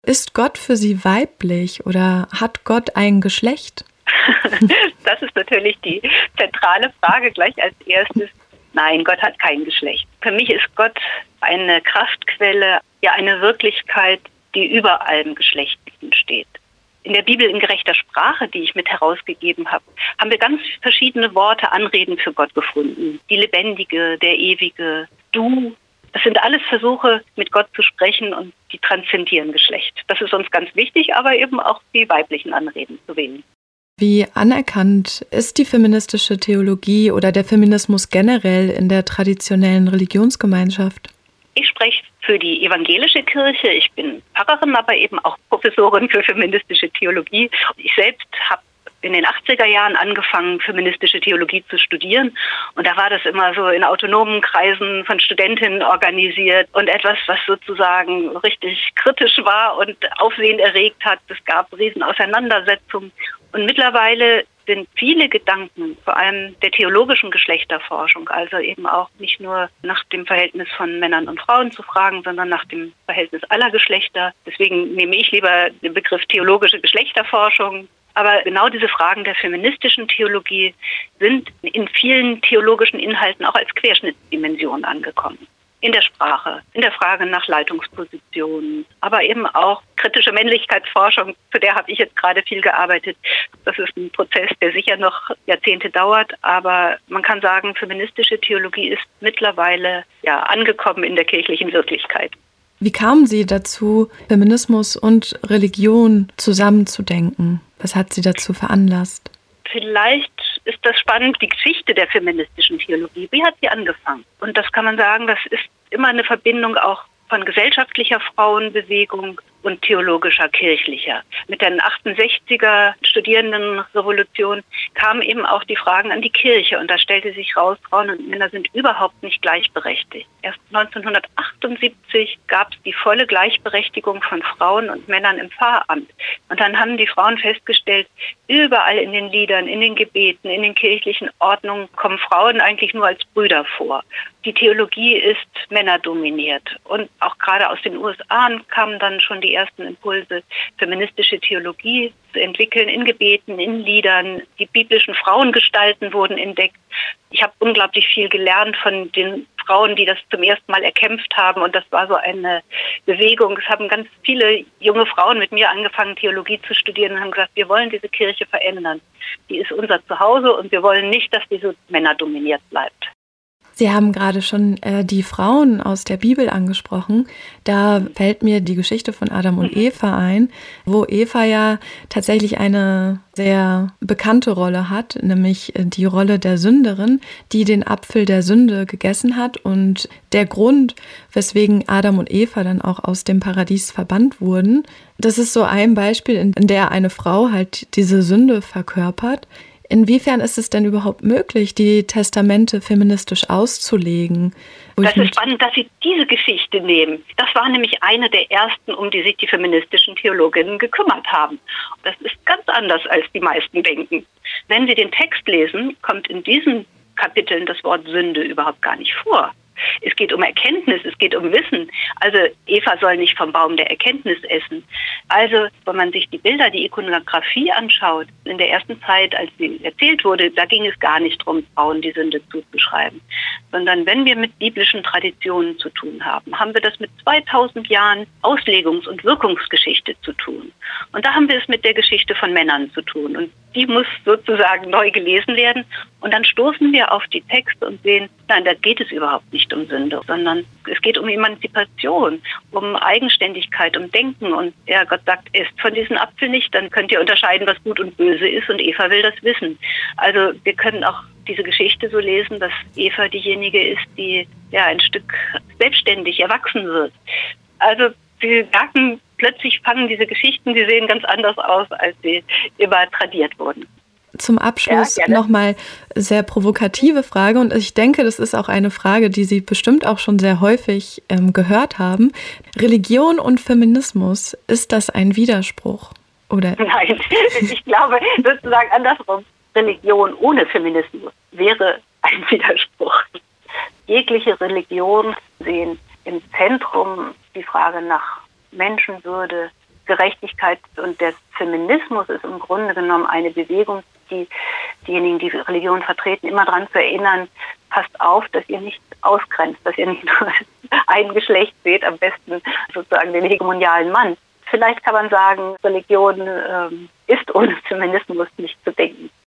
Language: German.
Ist Gott für Sie weiblich oder hat Gott ein Geschlecht? Das ist natürlich die zentrale Frage gleich als erstes. Nein, Gott hat kein Geschlecht. Für mich ist Gott eine Kraftquelle, ja eine Wirklichkeit, die über allem Geschlechtlichen steht. In der Bibel in gerechter Sprache, die ich mit herausgegeben habe, haben wir ganz verschiedene Worte, Anreden für Gott gefunden. Die Lebendige, der Ewige, du. Das sind alles Versuche, mit Gott zu sprechen und die transzendieren Geschlecht. Das ist uns ganz wichtig, aber eben auch die weiblichen Anreden zu wählen. Wie anerkannt ist die feministische Theologie oder der Feminismus generell in der traditionellen Religionsgemeinschaft? Ich spreche für die evangelische Kirche. Ich bin Pfarrerin, aber eben auch Professorin für feministische Theologie. Ich selbst habe in den 80er Jahren angefangen, feministische Theologie zu studieren. Und da war das immer so in autonomen Kreisen von Studentinnen organisiert und etwas, was sozusagen richtig kritisch war und Aufsehen erregt hat. Es gab Riesenauseinandersetzungen. Und mittlerweile sind viele Gedanken, vor allem der theologischen Geschlechterforschung, also eben auch nicht nur nach dem Verhältnis von Männern und Frauen zu fragen, sondern nach dem Verhältnis aller Geschlechter. Deswegen nehme ich lieber den Begriff theologische Geschlechterforschung. Aber genau diese Fragen der feministischen Theologie sind in vielen theologischen Inhalten auch als Querschnittsdimension angekommen. In der Sprache, in der Frage nach Leitungspositionen, aber eben auch kritische Männlichkeitsforschung, zu der habe ich jetzt gerade viel gearbeitet. Das ist ein Prozess, der sicher noch Jahrzehnte dauert, aber man kann sagen, feministische Theologie ist mittlerweile angekommen in der kirchlichen Wirklichkeit. Wie kamen Sie dazu, Feminismus und Religion zusammenzudenken? Was hat Sie dazu veranlasst? Vielleicht ist das spannend, die Geschichte der feministischen Theologie. Wie hat sie angefangen? Und das kann man sagen, das ist immer eine Verbindung auch von gesellschaftlicher Frauenbewegung und theologischer, kirchlicher. Mit der 68er Studierendenrevolution kamen eben auch die Fragen an die Kirche und da stellte sich raus, Frauen und Männer sind überhaupt nicht gleichberechtigt. Erst 1978 gab es die volle Gleichberechtigung von Frauen und Männern im Pfarramt. Und dann haben die Frauen festgestellt, überall in den Liedern, in den Gebeten, in den kirchlichen Ordnungen kommen Frauen eigentlich nur als Brüder vor. Die Theologie ist männerdominiert. Und auch gerade aus den USA kamen dann schon die ersten Impulse, feministische Theologie zu entwickeln, in Gebeten, in Liedern. Die biblischen Frauengestalten wurden entdeckt. Ich habe unglaublich viel gelernt von den Frauen, die das zum ersten Mal erkämpft haben. Und das war so eine Bewegung. Es haben ganz viele junge Frauen mit mir angefangen, Theologie zu studieren und haben gesagt, wir wollen diese Kirche verändern. Die ist unser Zuhause und wir wollen nicht, dass die so männerdominiert bleibt. Sie haben gerade schon die Frauen aus der Bibel angesprochen. Da fällt mir die Geschichte von Adam und Eva ein, wo Eva ja tatsächlich eine sehr bekannte Rolle hat, nämlich die Rolle der Sünderin, die den Apfel der Sünde gegessen hat. Und der Grund, weswegen Adam und Eva dann auch aus dem Paradies verbannt wurden, das ist so ein Beispiel, in der eine Frau halt diese Sünde verkörpert. Inwiefern ist es denn überhaupt möglich, die Testamente feministisch auszulegen? Das ist spannend, dass Sie diese Geschichte nehmen. Das war nämlich eine der ersten, um die sich die feministischen Theologinnen gekümmert haben. Das ist ganz anders, als die meisten denken. Wenn Sie den Text lesen, kommt in diesen Kapiteln das Wort Sünde überhaupt gar nicht vor. Es geht um Erkenntnis, es geht um Wissen. Also Eva soll nicht vom Baum der Erkenntnis essen. Also wenn man sich die Bilder, die Ikonografie anschaut, in der ersten Zeit, als sie erzählt wurde, da ging es gar nicht darum, Frauen die Sünde zuzuschreiben. Sondern wenn wir mit biblischen Traditionen zu tun haben, haben wir das mit 2000 Jahren Auslegungs- und Wirkungsgeschichte zu tun. Und da haben wir es mit der Geschichte von Männern zu tun. Und die muss sozusagen neu gelesen werden. Und dann stoßen wir auf die Texte und sehen, nein, da geht es überhaupt nicht um Sünde, sondern es geht um Emanzipation, um Eigenständigkeit, um Denken. Und ja, Gott sagt, esst von diesem Apfel nicht, dann könnt ihr unterscheiden, was gut und böse ist. Und Eva will das wissen. Also wir können auch diese Geschichte so lesen, dass Eva diejenige ist, die ein Stück selbstständig erwachsen wird. Also Sie merken, plötzlich fangen diese Geschichten, die sehen ganz anders aus, als sie immer tradiert wurden. Zum Abschluss nochmal sehr provokative Frage und ich denke, das ist auch eine Frage, die Sie bestimmt auch schon sehr häufig gehört haben. Religion und Feminismus, ist das ein Widerspruch? Oder? Nein, ich glaube sozusagen andersrum. Religion ohne Feminismus wäre ein Widerspruch. Jegliche Religion sehen im Zentrum die Frage nach Menschenwürde, Gerechtigkeit und der Feminismus ist im Grunde genommen eine Bewegung, die diejenigen, die Religion vertreten, immer daran zu erinnern, passt auf, dass ihr nicht ausgrenzt, dass ihr nicht nur ein Geschlecht seht, am besten sozusagen den hegemonialen Mann. Vielleicht kann man sagen, Religion ist ohne Feminismus nicht zu denken.